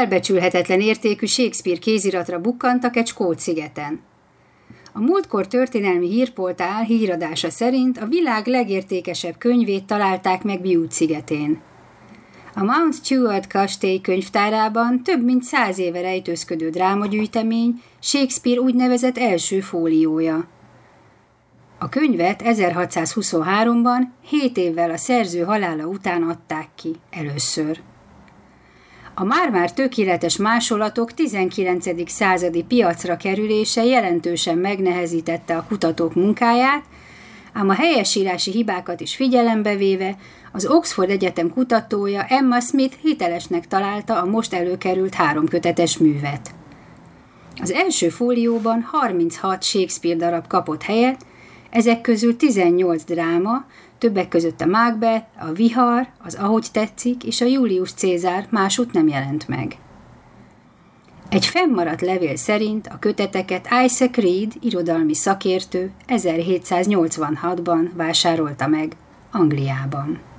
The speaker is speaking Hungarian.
felbecsülhetetlen értékű Shakespeare kéziratra bukkantak egy skót szigeten. A múltkor történelmi hírportál híradása szerint a világ legértékesebb könyvét találták meg Bute szigetén. A Mount Stuart kastély könyvtárában több mint 100 éve rejtőzködő drámagyűjtemény Shakespeare úgynevezett első fóliója. A könyvet 1623-ban, 7 évvel a szerző halála után adták ki először. A már-már tökéletes másolatok 19. századi piacra kerülése jelentősen megnehezítette a kutatók munkáját, ám a helyesírási hibákat is figyelembe véve az Oxford Egyetem kutatója Emma Smith hitelesnek találta a most előkerült 3 kötetes művet. Az első fólióban 36 Shakespeare darab kapott helyet, ezek közül 18 dráma, többek között a Macbeth, a Vihar, az Ahogy tetszik és a Julius Cézár másút nem jelent meg. Egy fennmaradt levél szerint a köteteket Isaac Reed, irodalmi szakértő 1786-ban vásárolta meg Angliában.